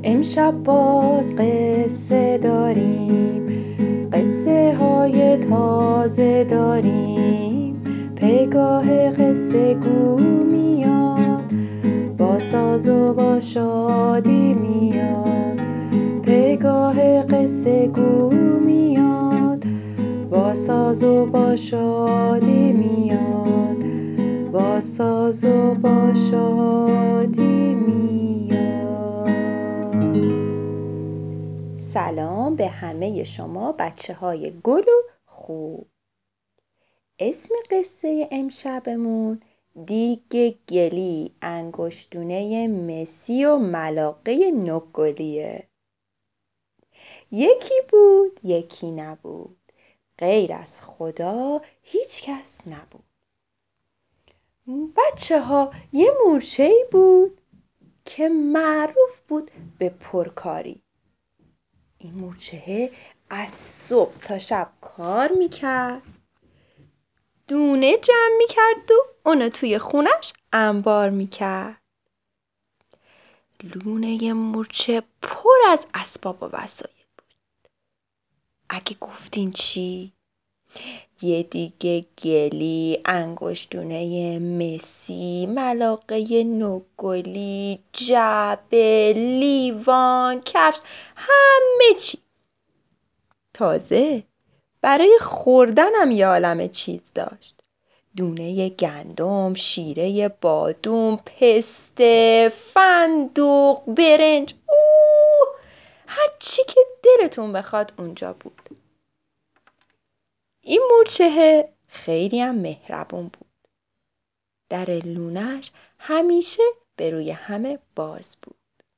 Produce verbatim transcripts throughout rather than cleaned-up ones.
امشب باز قصه داریم، قصه های تازه داریم. پگاه قصه گو میاد، با ساز و با شادی میاد. پگاه قصه گو میاد، با ساز و با شادی میاد. با ساز و با شادی میاد. سلام به همه شما بچه های گل و خوب. اسم قصه امشبمون دیگ گلی، انگشتونه مسی و ملاقه نقلیه. یکی بود یکی نبود، غیر از خدا هیچ کس نبود. بچه ها، یه مورچه‌ای بود که معروف بود به پرکاری. این مورچه از صبح تا شب کار میکرد، دونه جمع میکرد و اونو توی خونش انبار میکرد. لونه مورچه پر از اسباب و وسایل بود. اگه گفتین چی؟ یه دیگه گلی، انگشتونه مسی، ملاقه نقلی، جعبه، لیوان، کفش، همه چی. تازه برای خوردنم یه عالمه چیز داشت. دونه گندم، شیره بادوم، پسته، فندق، برنج، اوه هر چی که دلتون بخواد اونجا بود. این مورچه خیلی هم مهربون بود. در لونش همیشه به روی همه باز بود.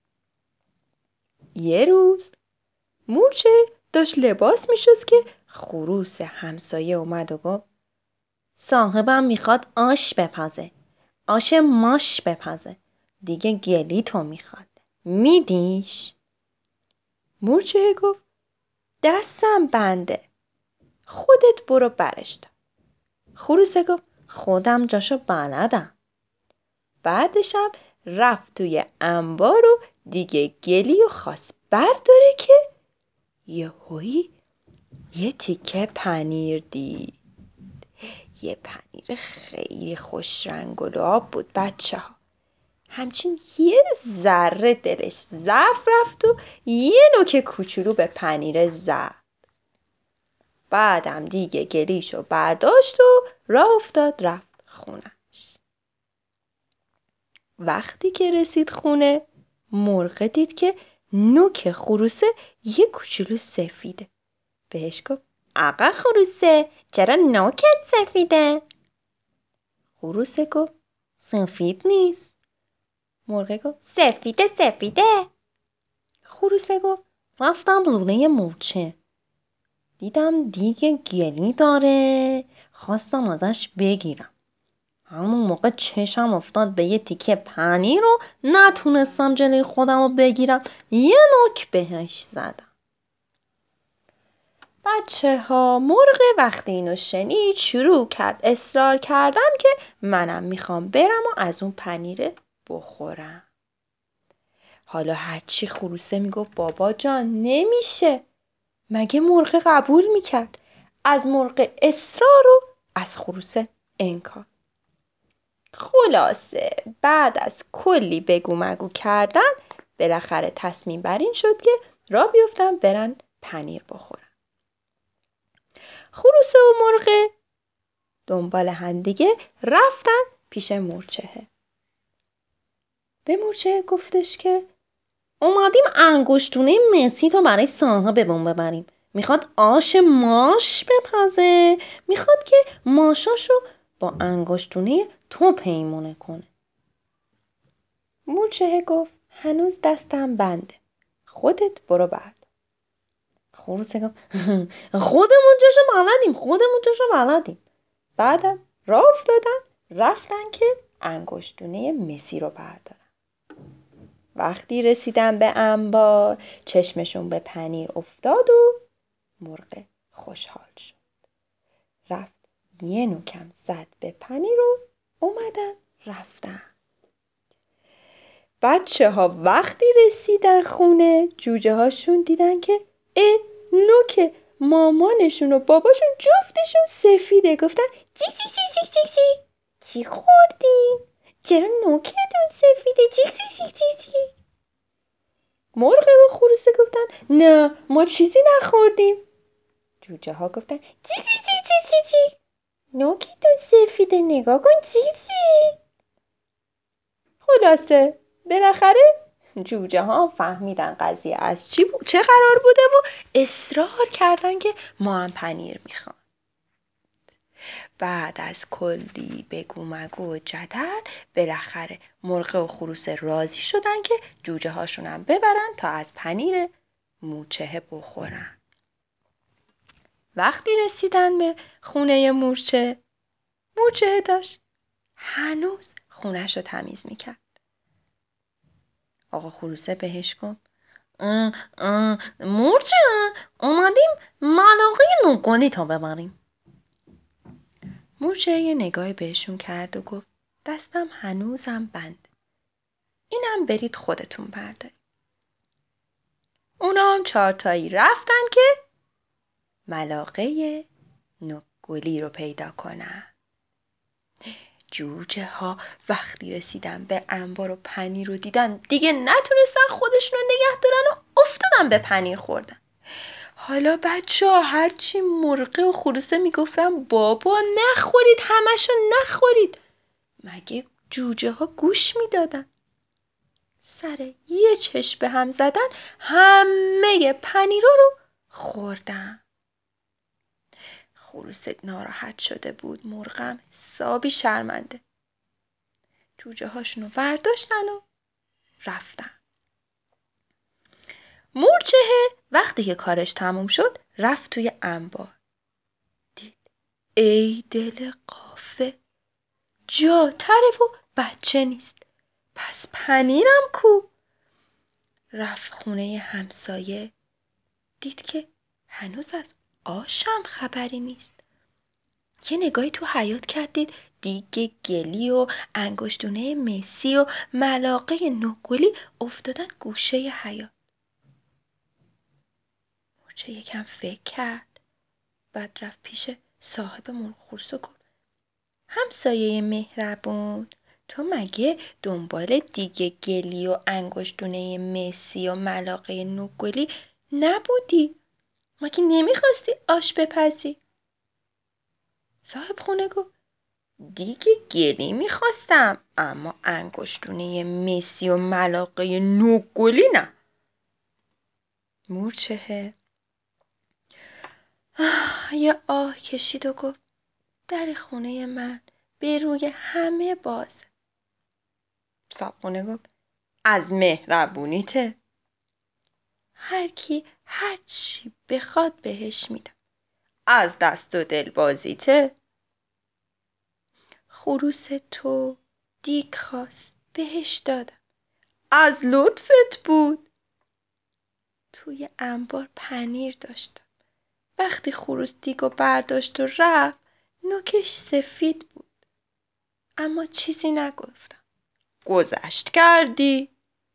یه روز مورچه داشت لباس میشست که خروس همسایه اومد و گفت صاحبم میخواد آش بپزه، آش ماش بپزه، دیگه گلی تو میخواد، میدیش؟ مورچه گفت دستم بنده، خودت برو برش دار. خروسه گفت خودم جاشو بلدم. بعدشم رفت توی انبار و دیگه گلی و خواست برداره که یهویی یه تیکه پنیر دید. یه پنیر خیلی خوش رنگ و لعاب بود بچه ها. همچین یه ذره دلش ضعف رفت و یه نوک کوچولو به پنیر زد. بعدم دیگه گلیشو برداشت و راه افتاد رفت خونش. وقتی که رسید خونه، مرغ دید که نوک خروسه یه کوچولو سفیده. بهش گفت آقا خروسه، چرا نوکت سفیده؟ خروسه گفت سفید نیست. مرغ گفت سفیده سفیده. خروسه گفت رفتم لونه مورچه، دیدم دیگه گلی داره، خواستم ازش بگیرم. همون موقع چشم افتاد به یه تیکه پنیر رو نتونستم جلوی خودم رو بگیرم، یه نوک بهش زدم. بچه ها، مرغ وقتی اینو شنید شروع کرد اصرار کردن که منم میخوام برم و از اون پنیره بخورم. حالا هرچی خروسه میگفت بابا جان نمیشه، مگه مرغ قبول میکرد؟ از مرغ اصرار و از خروسه انکار. خلاصه بعد از کلی بگو مگو کردن بالاخره تصمیم بر این شد که راه بیفتن برن پنیر بخورن. خروسه و مرغ دنبال همدیگه رفتن پیش مورچه. به مورچه گفتش که اومدیم انگشتونه مسی تو برای صاحبمون ببریم. میخواد آش ماش بپزه، میخواد که ماشاشو با انگشتونه تو پیمونه کنه. مورچه گفت هنوز دستم بنده، خودت برو برد. خروسه گفت خودمون جاشو بلدیم، خودمون جاشو بلدیم. بعدم راه افتادن رفتن که انگشتونه مسی رو بردارن. وقتی رسیدن به انبار چشمشون به پنیر افتاد و مرغ خوشحال شد. رفت یه نوکم زد به پنیر و اومدن رفتن. بچه ها وقتی رسیدن خونه جوجه هاشون دیدن که اه نوک مامانشون و باباشون جفتشون سفیده. گفتن چی چی چی چی چی چی چی خوردین؟ چرا نوکتون سفیده؟ چی چی چی چی چی مرغ و خروسه گفتن نه ما چیزی نخوردیم. جوجه ها گفتن چی چی چی چی چی چی نوکتون سفیده نگاه کن چی چی. خلاصه بالاخره جوجه ها فهمیدن قضیه از چی بود، چه قرار بوده و اصرار کردن که ما هم پنیر میخوان. بعد از کلی بگو مگو و جدل بالاخره مرغ و خروس راضی شدن که جوجه هاشون هم ببرن تا از پنیر مورچه بخورن. وقتی رسیدن به خونه مورچه، مورچه داشت هنوز خونش رو تمیز میکرد. آقا خروسه بهش گفت مورچه اومدیم ملاقه نوگلی تا ببریم. مورچه یه نگاه بهشون کرد و گفت دستم هنوزم بند، اینم برید خودتون بردارید. اونا هم چارتایی رفتن که ملاقه نوگلی رو پیدا کنن. جوجه ها وقتی رسیدن به انبار و پنیر رو دیدن دیگه نتونستن خودشون رو نگه دارن و افتادن به پنیر خوردن. حالا بچه ها هرچی مرغه و خروسه میگفتن بابا نخورید، همشو نخورید، مگه جوجه ها گوش میدادن؟ سر یه چشم به هم زدن همه پنیرا رو خوردن. خروسه ناراحت شده بود، مرغم حسابی شرمنده. جوجه هاشونو برداشتن و رفتن. مورچه وقتی که کارش تموم شد رفت توی انبار. دید ای دل قافه، جا طرف و بچه نیست، پس پنیرم کو؟ رفت خونه همسایه، دید که هنوز از آشم خبری نیست. یه نگاهی تو حیاط کرد، دید دیگه گلی و انگشتونه مسی و ملاقه نوگلی افتادن گوشه حیاط. مورچه یکم فکر کرد، بعد رفت پیش صاحب مرغ خروس و گفت همسایه مهربون، تو مگه دنبال دیگه گلی و انگشتونه مسی و ملاقه نوگلی نبودی؟ مگه نمیخواستی آش بپزی؟ صاحب خونه گفت دیگه گلی میخواستم، اما انگشتونه مسی و ملاقه نوگلی نه. مورچه یه آه کشید و گفت در خونه من به روی همه باز. صاحب خونه گفت از مهربونیته، هر کی هر چی بخواد بهش میدم. از دست و دل بازیته، خروس تو دیگ خواست بهش دادم، از لطفت بود. توی انبار پنیر داشتم، وقتی خروس دیگو برداشت و رفت نوکش سفید بود، اما چیزی نگفتم. گذشت کردی؟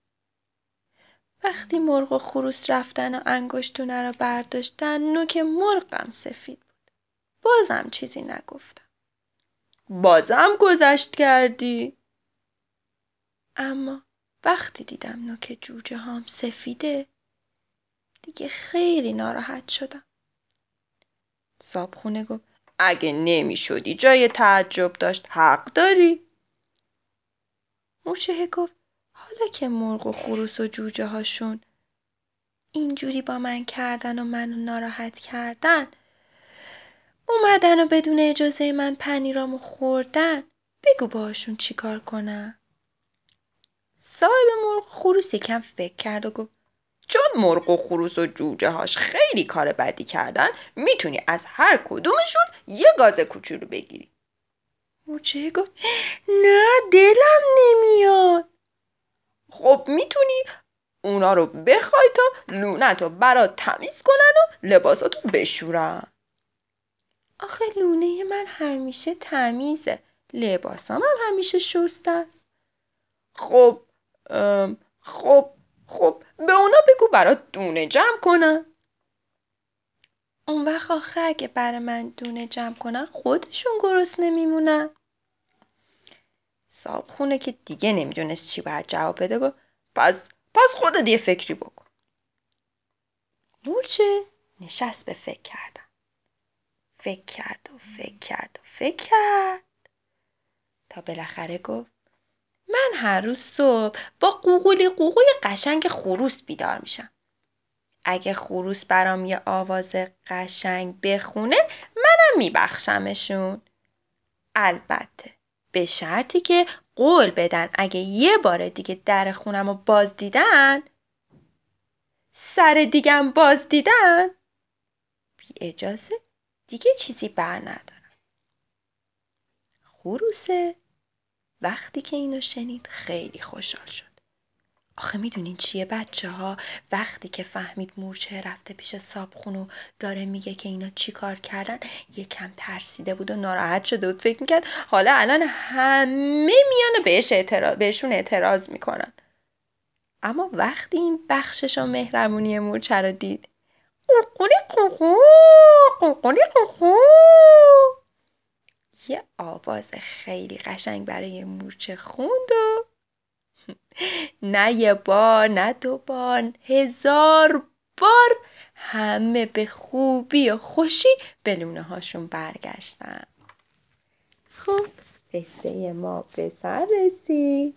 وقتی مرغ و خروس رفتن و انگشتونه رو برداشتن نوک مرغم سفید بود، بازم چیزی نگفتم. بازم گذشت کردی؟ اما وقتی دیدم نوک جوجه هام سفیده دیگه خیلی ناراحت شدم. صاحبخونه گفت اگه نمی شدی جای تعجب داشت، حق داری. مورچه گفت حالا که مرغ و خروس و جوجه هاشون اینجوری با من کردن و منو ناراحت کردن، اومدن و بدون اجازه من پنیرامو خوردن، بگو باهاشون چی کار کنم؟ صاحب مرغ خروس یکم فکر کرد و گفت چون مرغ و خروس و جوجه هاش خیلی کار بدی کردن، میتونی از هر کدومشون یه گاز کوچولو بگیری. مورچه گفت نه دلم نمیاد. خب میتونی اونا رو بخوای تا لونتو برات تمیز کنن و لباساتو بشورن. آخه لونه من همیشه تمیزه، لباسام هم همیشه شسته است. خب ام، خب خب به اونا بگو برات دونه جمع کنن. اون وقت آخه اگه برای من دونه جمع کنن خودشون گرسنه نمیمونن. صاحبخونه که دیگه نمیدونست چی باید جواب بده گفت پس پس خودت یه فکری بکن. مورچه نشست به فکر کردن. فکر کرد و فکر کرد و فکر کرد تا بالاخره گفت من هر روز صبح با قوقولی قوقوی قشنگ خروس بیدار میشم. اگه خروس برام یه آواز قشنگ بخونه منم میبخشمشون. البته به شرطی که قول بدن اگه یه بار دیگه در خونم رو باز دیدن سر دیگم باز دیدن بی اجازه دیگه چیزی بر ندارم. خروسه وقتی که اینو شنید خیلی خوشحال شد. آخه میدونین چیه بچه ها؟ وقتی که فهمید مورچه رفته پیش صاحبخونه و داره میگه که اینا چی کار کردن یکم ترسیده بود و ناراحت شده بود. فکر میکرد حالا الان همه میانه بهش اعتراض بهشون اعتراض میکنن. اما وقتی این بخشش و مهربونی مورچه رو دید قوقولی قوقو قوقولی قوقو یه آواز خیلی قشنگ برای مورچه خوند و نه یه بار نه دو بار هزار بار همه به خوبی و خوشی به لونه هاشون برگشتن. خب قصه ما به سر رسید.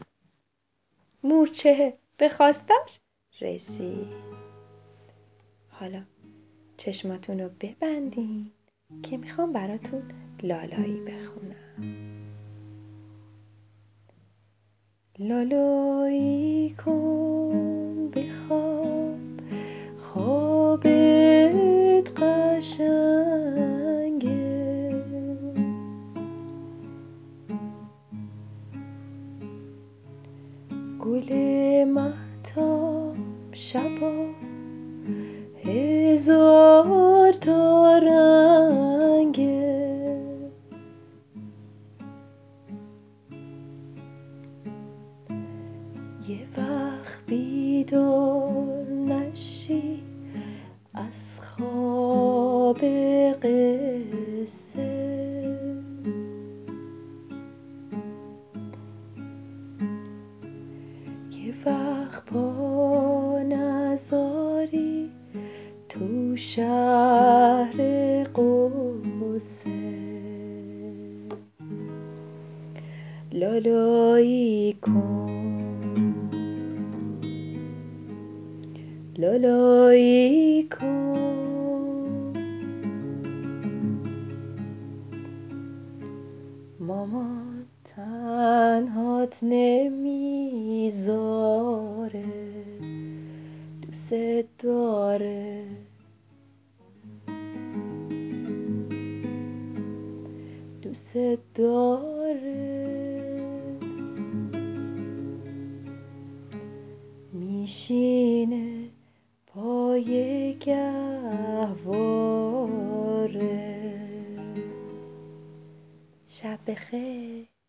مورچه به خواستش رسید. حالا چشماتون رو ببندین که میخوام براتون لالایی بخونم. لالایی کن بخواب خوابت قشنگه گل مهتاب شبا هزار تا رنگه یه وقت بیدار نشی از خواب قصه یه وقت پا نذاری تو شهر قصه لالایی کن لالایی کن مامان تنهات نمیذاره دوست داره دوست داره